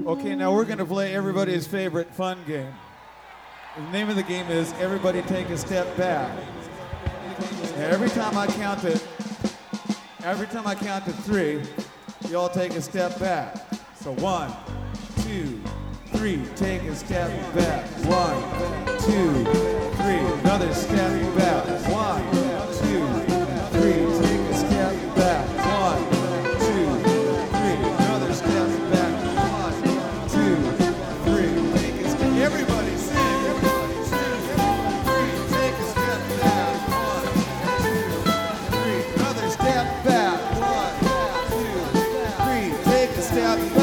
Okay, now we're going to play everybody's favorite fun game. The name of the game is Everybody Take a Step Back. Now, every time I count to three, you all take a step back. So 1, 2, 3, take a step back. 1, 2, 3, another step back. 1, 2, 3, take a step back. 1, 2, 3, another step back. 1, 2, 3, take a step. Everybody sing. Everybody sing. 3, take a step back. 1, 2, 3, another step back. 1, 2, 3, take a step back.